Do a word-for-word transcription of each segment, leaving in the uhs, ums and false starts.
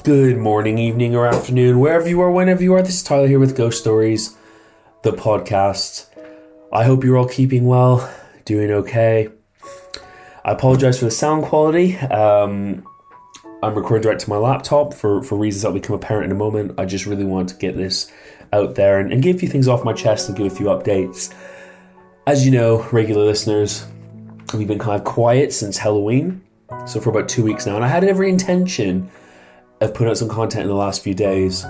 Good morning, evening, or afternoon, wherever you are, whenever you are. This is Tyler here with Ghost Stories, the podcast. I hope you're all keeping well, doing okay. I apologize for the sound quality. Um, I'm recording direct to my laptop for, for reasons that will become apparent in a moment. I just really want to get this out there and, and get a few things off my chest and give a few updates. As you know, regular listeners, we've been kind of quiet since Halloween, so for about two weeks now, and I had every intention of putting out some content in the last few days.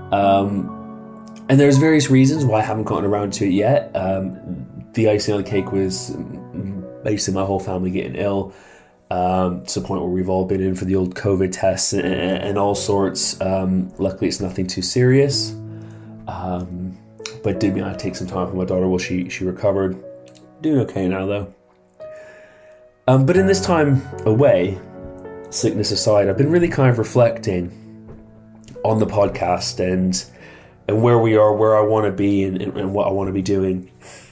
Um, and there's various reasons why I haven't gotten around to it yet. Um, the icing on the cake was basically my whole family getting ill, um, to the point where we've all been in for the old COVID tests and, and all sorts. Um, luckily, it's nothing too serious. Um, but it did mean I had to take some time for my daughter while she, she recovered. Doing okay now, though. Um, but in this time away, sickness aside, I've been really kind of reflecting on the podcast and and where we are, where I want to be, and, and what I want to be doing.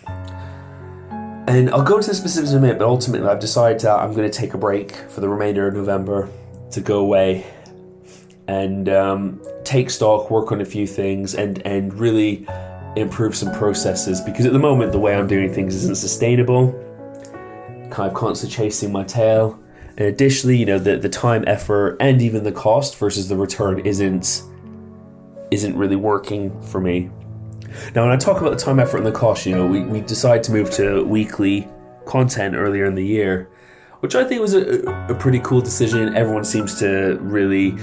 And I'll go into the specifics in a minute, but ultimately I've decided that I'm going to take a break for the remainder of November to go away and um, take stock, work on a few things, and, and really improve some processes. Because at the moment, the way I'm doing things isn't sustainable. Kind of constantly chasing my tail. And additionally, you know, the, the time, effort, and even the cost versus the return isn't isn't really working for me. Now, when I talk about the time, effort, and the cost, you know, we, we decided to move to weekly content earlier in the year, which I think was a, a pretty cool decision. Everyone seems to really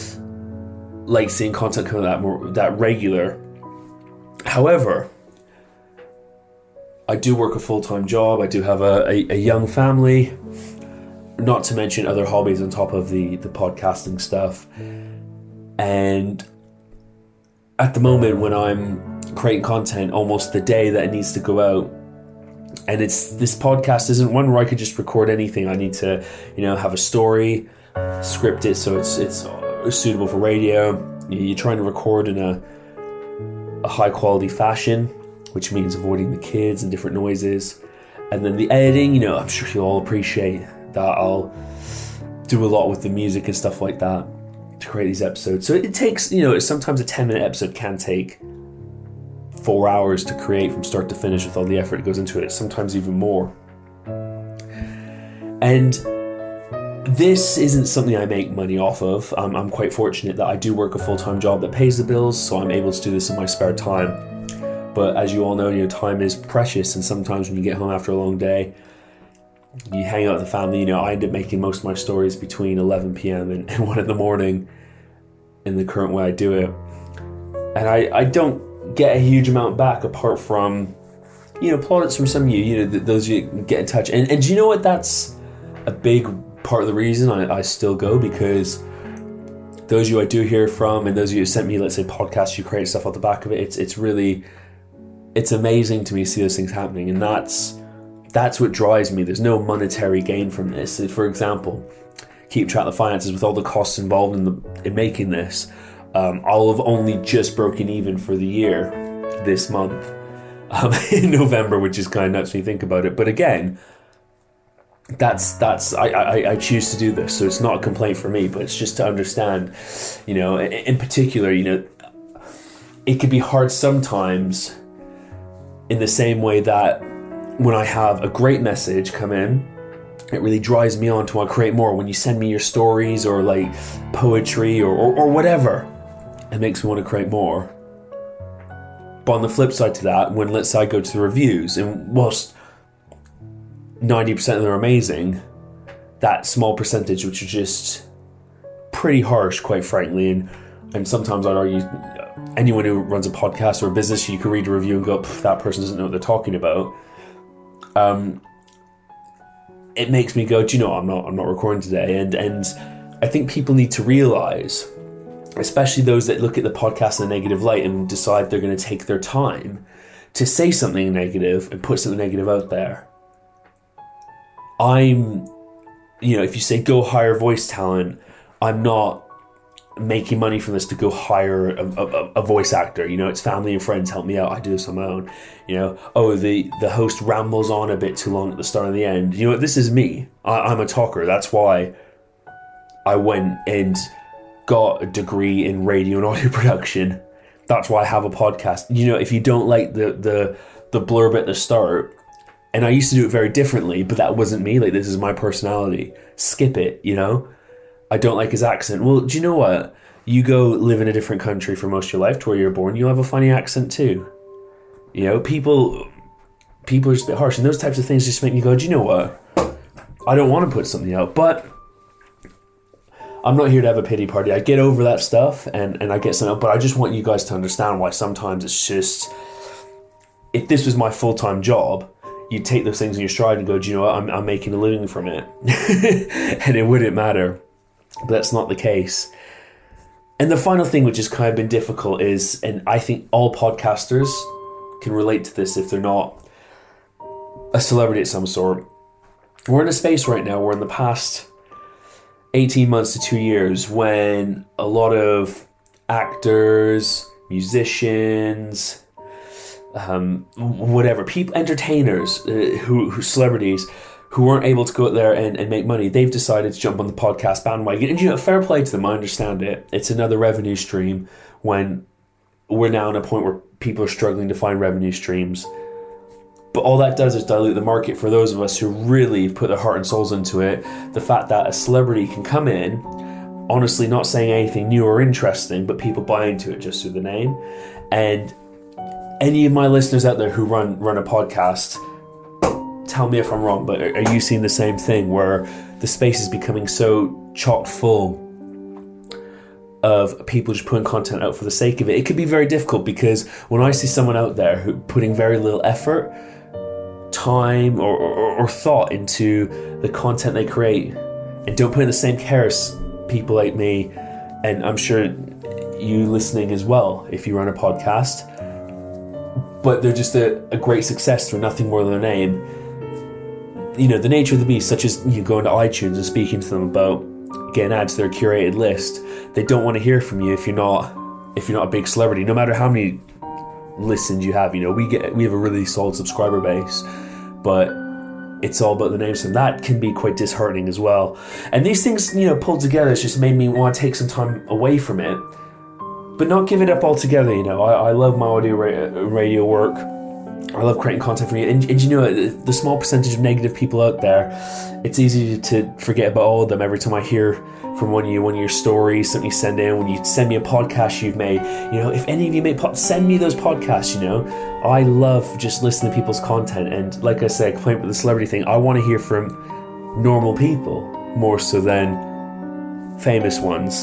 like seeing content come that more that regular. However, I do work a full-time job. I do have a, a, a young family. Not to mention other hobbies on top of the, the podcasting stuff. And at the moment when I'm creating content, almost the day that it needs to go out, and it's this podcast isn't one where I could just record anything. I need to, you know, have a story, script it so it's it's suitable for radio. You're trying to record in a a high quality fashion, which means avoiding the kids and different noises. And then the editing, you know, I'm sure you'll all appreciate that I'll do a lot with the music and stuff like that to create these episodes. So it takes, you know, sometimes a ten minute episode can take four hours to create from start to finish with all the effort that goes into it, sometimes even more. And this isn't something I make money off of. Um, I'm quite fortunate that I do work a full-time job that pays the bills, so I'm able to do this in my spare time. But as you all know, you know, time is precious, and sometimes when you get home after a long day, you hang out with the family. You know, I end up making most of my stories between eleven p.m. and, and one in the morning in the current way I do it. And I, I don't get a huge amount back apart from, you know, plaudits from some of you, you know, th- those of you get in touch. And, and do you know what? That's a big part of the reason I, I still go, because those of you I do hear from and those of you who sent me, let's say, podcasts, you create stuff off the back of it, it's it's really, it's amazing to me to see those things happening. And that's That's what drives me. There's no monetary gain from this. For example, keep track of the finances with all the costs involved in the in making this. Um, I'll have only just broken even for the year this month, um, in November, which is kind of nuts when you think about it. But again, that's that's I, I, I choose to do this, so it's not a complaint for me, but it's just to understand, you know, in, in particular, you know, it can be hard sometimes in the same way that when I have a great message come in, it really drives me on to want to create more. When you send me your stories or like poetry or, or, or whatever, it makes me want to create more. But on the flip side to that, when let's say I go to the reviews, and whilst ninety percent of them are amazing, that small percentage which is just pretty harsh, quite frankly, and, and sometimes I'd argue anyone who runs a podcast or a business, you can read a review and go, that person doesn't know what they're talking about. Um, it makes me go, do you know, I'm not, I'm not recording today. And, and I think people need to realize, especially those that look at the podcast in a negative light and decide they're going to take their time to say something negative and put something negative out there. I'm, you know, if you say go hire voice talent, I'm not making money from this to go hire a, a, a voice actor. You know, it's family and friends help me out. I do this on my own. You know, oh, the, the host rambles on a bit too long at the start and the end. You know, this is me. I, I'm a talker. That's why I went and got a degree in radio and audio production. That's why I have a podcast. You know, if you don't like the the the blurb at the start, and I used to do it very differently, but that wasn't me. Like, this is my personality. Skip it, you know? I don't like his accent. Well, do you know what? You go live in a different country for most of your life to where you're born, you'll have a funny accent too. You know, people people are just a bit harsh, and those types of things just make me go, do you know what? I don't want to put something out, but I'm not here to have a pity party. I get over that stuff and, and I get something out, but I just want you guys to understand why sometimes it's just, if this was my full-time job, you'd take those things in your stride and go, do you know what, I'm, I'm making a living from it. And it wouldn't matter. But that's not the case. And the final thing, which has kind of been difficult, is, and I think all podcasters can relate to this if they're not a celebrity of some sort. We're in a space right now where in the past eighteen months to two years, when a lot of actors, musicians, um, whatever, people, entertainers, uh, who, who celebrities, who weren't able to go out there and, and make money, they've decided to jump on the podcast bandwagon. And, you know, fair play to them, I understand it. It's another revenue stream when we're now in a point where people are struggling to find revenue streams. But all that does is dilute the market for those of us who really put their heart and souls into it. The fact that a celebrity can come in, honestly not saying anything new or interesting, but people buy into it just through the name. And any of my listeners out there who run run a podcast, tell me if I'm wrong, but are you seeing the same thing where the space is becoming so chock full of people just putting content out for the sake of it? It could be very difficult, because when I see someone out there who putting very little effort, time or, or, or thought into the content they create, and don't put in the same care as people like me, and I'm sure you listening as well if you run a podcast, but they're just a, a great success through nothing more than their name. You know, the nature of the beast, such as you going to iTunes and speaking to them about getting ads to their curated list, they don't want to hear from you if you're not if you're not a big celebrity, no matter how many listens you have. You know, we get we have a really solid subscriber base, but it's all about the names, and that can be quite disheartening as well. And these things, you know, pulled together, it's just made me want to take some time away from it, but not give it up altogether. You know, I, I love my audio ra- radio work. I love creating content for you. And, and you know, the small percentage of negative people out there, it's easy to forget about all of them every time I hear from one of you, one of your stories, something you send in, when you send me a podcast you've made. You know, if any of you make pod, send me those podcasts, you know. I love just listening to people's content. And like I said, complaint with the celebrity thing, I want to hear from normal people more so than famous ones.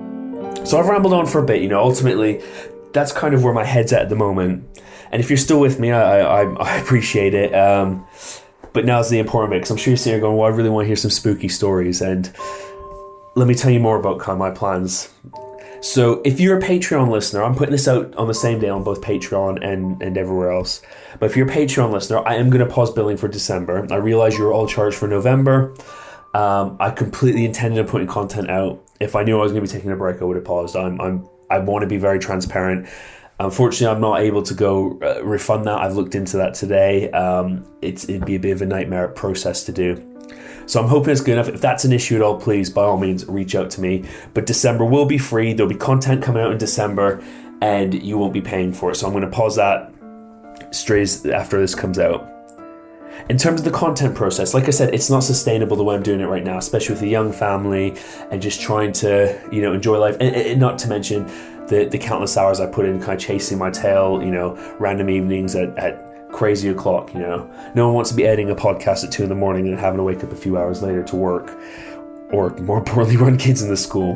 So I've rambled on for a bit, you know. Ultimately, that's kind of where my head's at at the moment. And if you're still with me, I I, I appreciate it. Um, but now's the important bit, because I'm sure you're sitting here going, well, I really want to hear some spooky stories. And let me tell you more about kind of my plans. So if you're a Patreon listener, I'm putting this out on the same day on both Patreon and, and everywhere else. But if you're a Patreon listener, I am going to pause billing for December. I realize you're all charged for November. Um, I completely intended on putting content out. If I knew I was going to be taking a break, I would have paused. I'm, I'm, I want to be very transparent. Unfortunately, I'm not able to go uh, refund that. I've looked into that today. Um, it's, it'd be a bit of a nightmare process to do. So I'm hoping it's good enough. If that's an issue at all, please, by all means, reach out to me. But December will be free. There'll be content coming out in December, and you won't be paying for it. So I'm going to pause that straight after this comes out. In terms of the content process, like I said, it's not sustainable the way I'm doing it right now, especially with a young family and just trying to, you know, enjoy life. And, and not to mention the, the countless hours I put in kind of chasing my tail, you know, random evenings at, at crazy o'clock, you know. No one wants to be editing a podcast at two in the morning and having to wake up a few hours later to work, or more importantly, run kids in the school.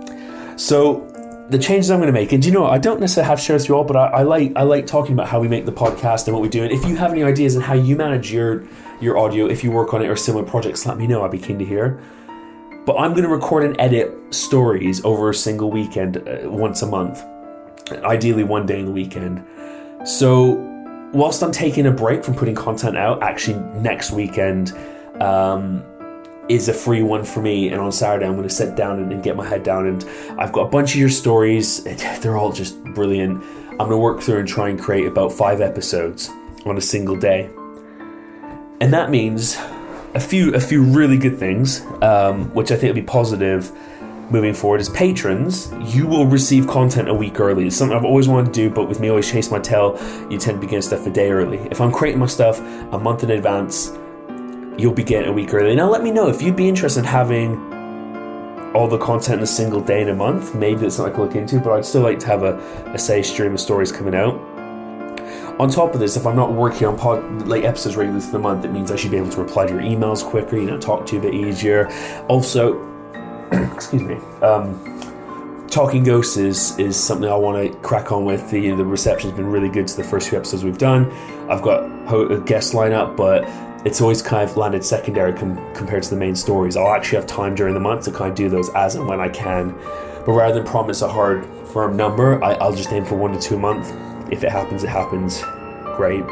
So the changes I'm going to make, and you know, I don't necessarily have to share with you all, but I, I like I like talking about how we make the podcast and what we do. And if you have any ideas on how you manage your your audio, if you work on it or similar projects, let me know. I'd be keen to hear. But I'm going to record and edit stories over a single weekend, uh, once a month, ideally one day in the weekend. So whilst I'm taking a break from putting content out, actually next weekend um, is a free one for me, and on Saturday I'm going to sit down and, and get my head down, and I've got a bunch of your stories. They're all just brilliant. I'm going to work through and try and create about five episodes on a single day, and that means a few a few really good things, um, which I think will be positive moving forward. As patrons, you will receive content a week early. It's something I've always wanted to do, but with me always chase my tail, you tend to be getting stuff a day early. If I'm creating my stuff a month in advance, you'll be getting a week early. Now let me know if you'd be interested in having all the content in a single day in a month. Maybe that's something I could look into, but I'd still like to have a, a say stream of stories coming out. On top of this, if I'm not working on pod, like episodes regularly through the month, it means I should be able to reply to your emails quicker, you know, talk to you a bit easier. Also, excuse me, um, Talking Ghosts is, is something I want to crack on with. The, the reception's been really good to the first few episodes we've done. I've got a guest lineup, but it's always kind of landed secondary com- compared to the main stories. I'll actually have time during the month to kind of do those as and when I can. But rather than promise a hard, firm number, I, I'll just aim for one to two a month. If it happens, it happens. Great.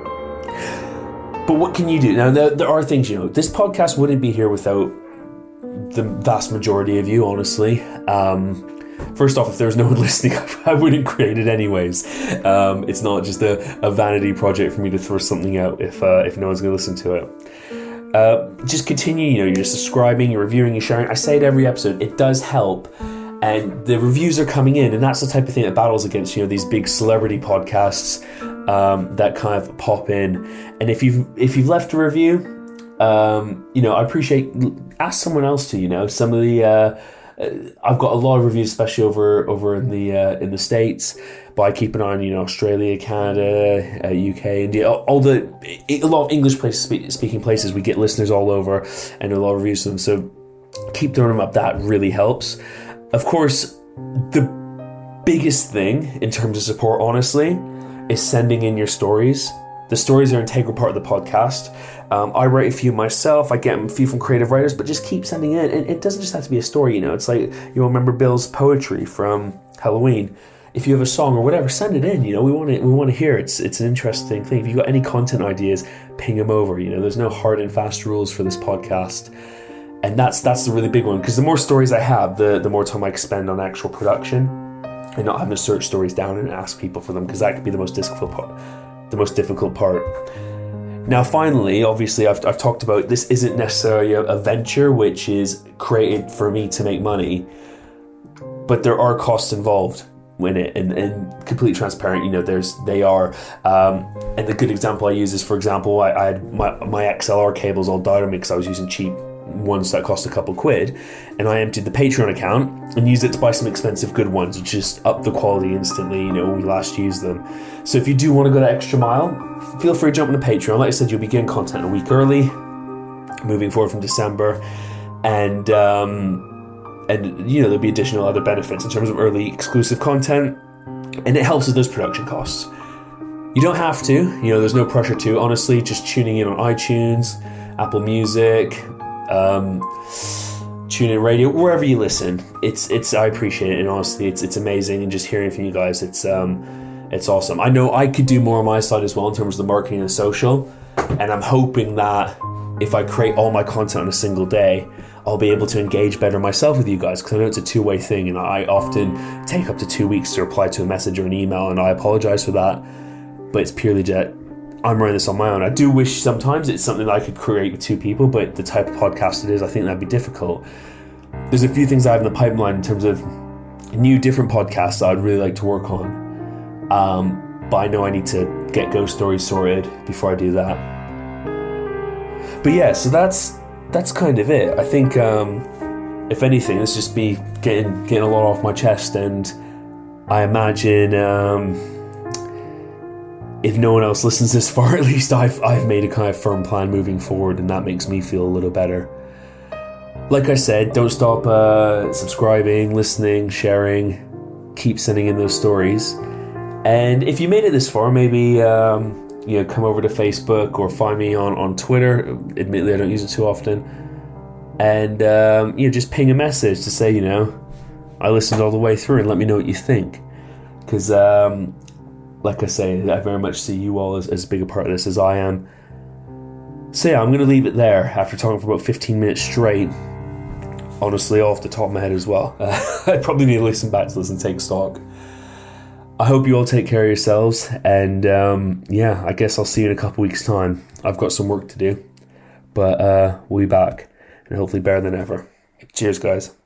But what can you do? Now, there, there are things, you know, this podcast wouldn't be here without the vast majority of you, honestly. Um, first off, if there was no one listening, I wouldn't create it anyways. Um, it's not just a, a vanity project for me to throw something out if uh, if no one's going to listen to it. Uh, just continue, you know, you're subscribing, you're reviewing, you're sharing. I say it every episode, it does help. And the reviews are coming in, and that's the type of thing that battles against, you know, these big celebrity podcasts um, that kind of pop in. And if you've if you've left a review, um, you know, I appreciate. Ask someone else to, you know, some of the. Uh, I've got a lot of reviews, especially over over in the uh, in the States. But I keep an eye on, you know, Australia, Canada, uh, U K, India, all, all the a lot of English places, speak, speaking places. We get listeners all over, and a lot of reviews of them. So keep throwing them up. That really helps. Of course, the biggest thing in terms of support, honestly, is sending in your stories. The stories are an integral part of the podcast. Um, I write a few myself. I get a few from creative writers, but just keep sending in. And it doesn't just have to be a story, you know. It's like, you remember Bill's poetry from Halloween. If you have a song or whatever, send it in. You know, we want to we want to hear it. It's it's an interesting thing. If you've got any content ideas, ping them over. You know, there's no hard and fast rules for this podcast. And that's that's the really big one, because the more stories I have, the, the more time I spend on actual production and not having to search stories down and ask people for them, because that could be the most difficult part. The most difficult part. Now, finally, obviously, I've I've talked about this isn't necessarily a, a venture which is created for me to make money, but there are costs involved in it, and, and completely transparent. You know, there's they are, um, and the good example I use is, for example, I, I had my my X L R cables all died on me because I was using cheap ones that cost a couple quid, and I emptied the Patreon account and used it to buy some expensive good ones, which just up the quality instantly, you know, when we last used them. So if you do want to go that extra mile, feel free to jump on the Patreon. Like I said, you'll be getting content a week early moving forward from December, and um, and you know, there'll be additional other benefits in terms of early exclusive content, and it helps with those production costs. You don't have to, you know, there's no pressure to. Honestly, just tuning in on iTunes, Apple Music, um tune in radio, wherever you listen, it's it's I appreciate it, and honestly it's it's amazing, and just hearing from you guys, it's um it's awesome. I know I could do more on my side as well in terms of the marketing and social, and I'm hoping that if I create all my content on a single day, I'll be able to engage better myself with you guys, because I know it's a two-way thing, and I often take up to two weeks to reply to a message or an email, and I apologize for that, but it's purely just I'm running this on my own. I do wish sometimes it's something that I could create with two people, but the type of podcast it is, I think that'd be difficult. There's a few things I have in the pipeline in terms of new, different podcasts that I'd really like to work on. Um, but I know I need to get Ghost Stories sorted before I do that. But yeah, so that's that's kind of it. I think, um, if anything, it's just me getting getting a lot off my chest, and I imagine. Um, If no one else listens this far, at least I've I've made a kind of firm plan moving forward, and that makes me feel a little better. Like I said, don't stop uh, subscribing, listening, sharing. Keep sending in those stories. And if you made it this far, maybe um, you know, come over to Facebook or find me on, on Twitter. Admittedly, I don't use it too often. And um, you know, just ping a message to say, you know, I listened all the way through, and let me know what you think. Because um, like I say, I very much see you all as, as big a part of this as I am. So yeah, I'm going to leave it there after talking for about fifteen minutes straight. Honestly, off the top of my head as well. Uh, I probably need to listen back to this and take stock. I hope you all take care of yourselves. And um, yeah, I guess I'll see you in a couple weeks' time. I've got some work to do. But uh, we'll be back. And hopefully better than ever. Cheers, guys.